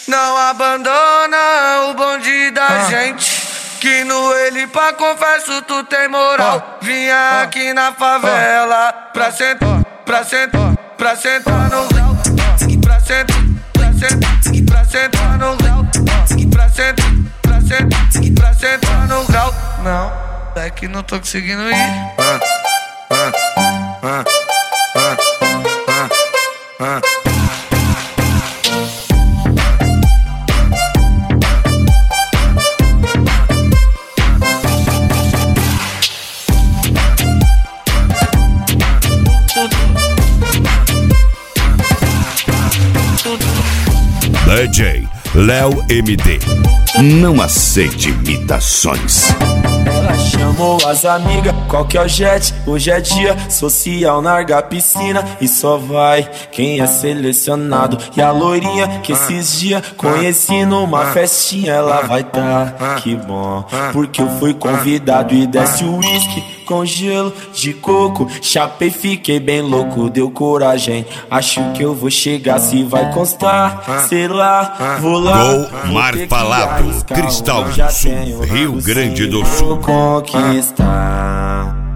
Não abandona o bonde da gente, que no ele pra confesso tu tem moral. Vinha aqui na favela pra sentar, pra sentar, pra sentar no grau. Pra sentar, pra sentar, pra sentar no grau. Pra sentar, pra sentar, pra sentar no grau. Não, é que não tô conseguindo ir. DJ Léo MD. Não aceite imitações. Ela chamou as amigas, qual que é o jet? Hoje é dia social, larga a piscina e só vai quem é selecionado. E a loirinha que esses dias conheci numa festinha, ela vai tá, que bom, porque eu fui convidado. E desce o uísque com gelo de coco, chapei, fiquei bem louco, deu coragem. Acho que eu vou chegar, se vai constar, sei lá, vou lá. Gol Mar Falado, Cristal do Sul, Rio Grande do Sul. Conquistar.